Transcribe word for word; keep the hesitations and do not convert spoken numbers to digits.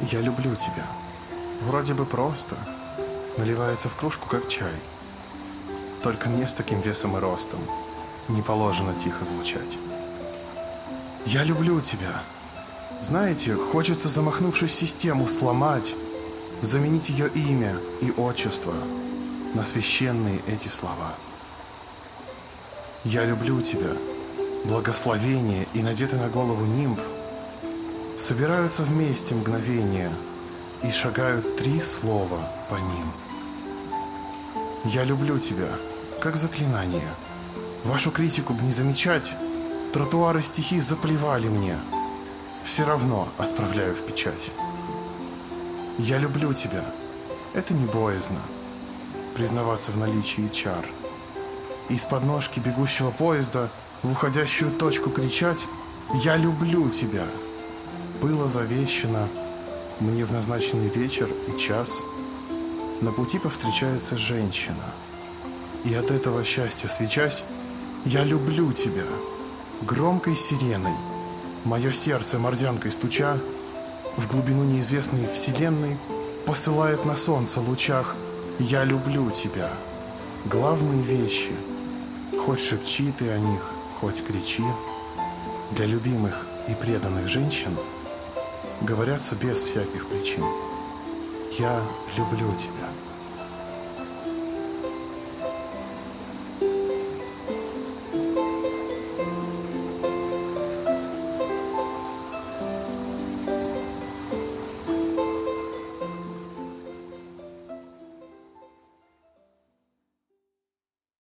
Я люблю тебя. Вроде бы просто. Наливается в кружку, как чай. Только мне с таким весом и ростом не положено тихо звучать. Я люблю тебя. Знаете, хочется, замахнувшись, систему сломать, заменить ее имя и отчество на священные эти слова. Я люблю тебя. Благословение и надетый на голову нимб собираются вместе мгновения и шагают три слова по ним. Я люблю тебя, как заклинание. Вашу критику б не замечать, тротуары стихи заплевали мне. Все равно отправляю в печать. Я люблю тебя. Это не боязно признаваться в наличии чар. Из подножки бегущего поезда в уходящую точку кричать «Я люблю тебя!» было завещено мне в назначенный вечер и час. На пути повстречается женщина, и от этого счастья свечась «Я люблю тебя!» громкой сиреной, мое сердце морзянкой стуча, в глубину неизвестной вселенной посылает на солнце лучах «Я люблю тебя!» главные вещи, хоть шепчи ты о них, хоть кричи, для любимых и преданных женщин говорятся без всяких причин. Я люблю тебя.